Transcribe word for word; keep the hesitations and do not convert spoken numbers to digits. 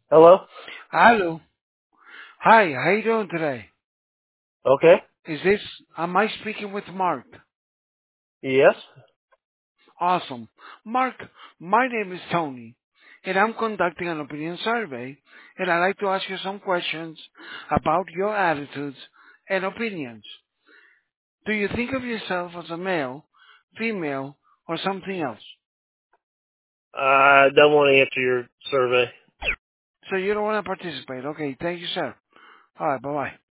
Hello? Hello. Hi, how you doing today? Okay. Is this, am I speaking with Mark? Yes. Awesome. Mark, my name is Tony, and I'm conducting an opinion survey, and I'd like to ask you some questions about your attitudes and opinions. Do you think of yourself as a male, female, or something else? I don't want to answer your survey. So you don't want to participate. Okay, thank you, sir. Alright, bye-bye.